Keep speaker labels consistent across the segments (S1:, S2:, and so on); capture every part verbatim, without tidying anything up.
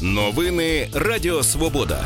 S1: Новини Радіо Свобода.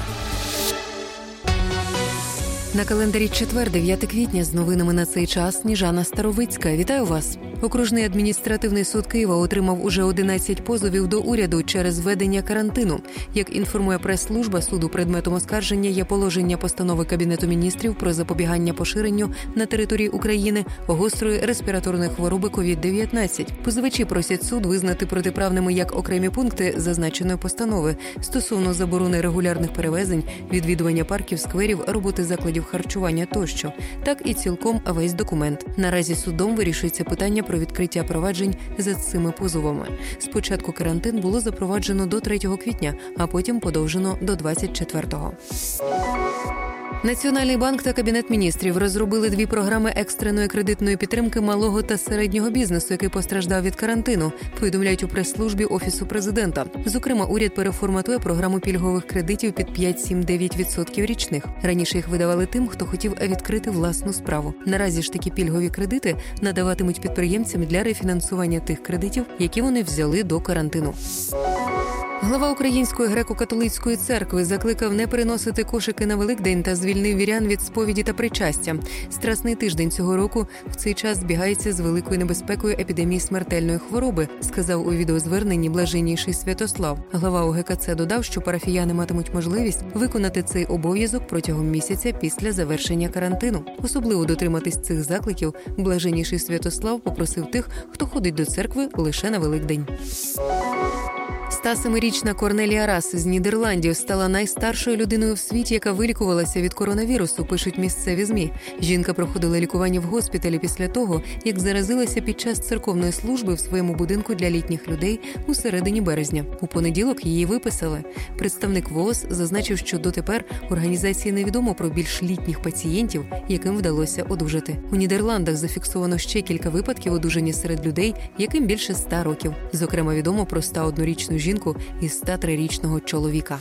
S2: На календарі четвер, дев'яте квітня, з новинами на цей час Сніжана Старовицька. Вітаю вас! Окружний адміністративний суд Києва отримав уже одинадцять позовів до уряду через введення карантину. Як інформує прес-служба суду, предметом оскарження є положення постанови Кабінету міністрів про запобігання поширенню на території України гострої респіраторної хвороби ковід дев'ятнадцять. Позивачі просять суд визнати протиправними як окремі пункти зазначеної постанови стосовно заборони регулярних перевезень, відвідування парків, скверів, роботи закладів харчування тощо, так і цілком весь документ. Наразі судом вирішується питання про відкриття проваджень за цими позовами. Спочатку карантин було запроваджено до третього квітня, а потім подовжено до двадцять четвертого. Національний банк та Кабінет міністрів розробили дві програми екстреної кредитної підтримки малого та середнього бізнесу, який постраждав від карантину, повідомляють у прес-службі Офісу президента. Зокрема, уряд переформатує програму пільгових кредитів під п'ять, сім, дев'ять відсотків річних. Раніше їх видавали тим, хто хотів відкрити власну справу. Наразі ж такі пільгові кредити надаватимуть підприємцям для рефінансування тих кредитів, які вони взяли до карантину. Глава Української греко-католицької церкви закликав не переносити кошики на Великдень та звільнив вірян від сповіді та причастя. Страсний тиждень цього року в цей час збігається з великою небезпекою епідемії смертельної хвороби, сказав у відеозверненні блаженніший Святослав. Глава О Ге Ка Це додав, що парафіяни матимуть можливість виконати цей обов'язок протягом місяця після завершення карантину. Особливо дотриматись цих закликів блаженніший Святослав попросив тих, хто ходить до церкви лише на Великдень. ста семирічна Корнелія Рас з Нідерландів стала найстаршою людиною в світі, яка вилікувалася від коронавірусу, пишуть місцеві ЗМІ. Жінка проходила лікування в госпіталі після того, як заразилася під час церковної служби в своєму будинку для літніх людей у середині березня. У понеділок її виписали. Представник ВООЗ зазначив, що дотепер організації невідомо про більш літніх пацієнтів, яким вдалося одужати. У Нідерландах зафіксовано ще кілька випадків одужання серед людей, яким більше ста років. Зокрема, відомо про ста однорічну жінку і ста трирічного чоловіка.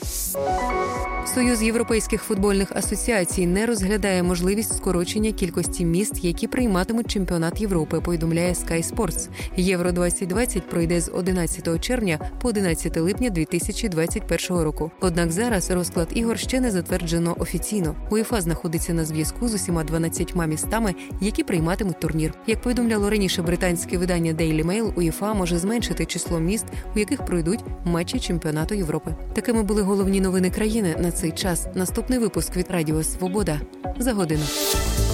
S2: Союз європейських футбольних асоціацій не розглядає можливість скорочення кількості міст, які прийматимуть чемпіонат Європи, повідомляє Sky Sports. Євро двадцять двадцять пройде з одинадцятого червня по одинадцяте липня дві тисячі двадцять першого року. Однак зараз розклад ігор ще не затверджено офіційно. УЄФА знаходиться на зв'язку з усіма дванадцятьма містами, які прийматимуть турнір. Як повідомляло раніше британське видання Daily Mail, УЄФА може зменшити число міст, у яких пройдуть матчі чемпіонату Європи. Такими були головні новини країни на цей час. Наступний випуск від Радіо Свобода за годину.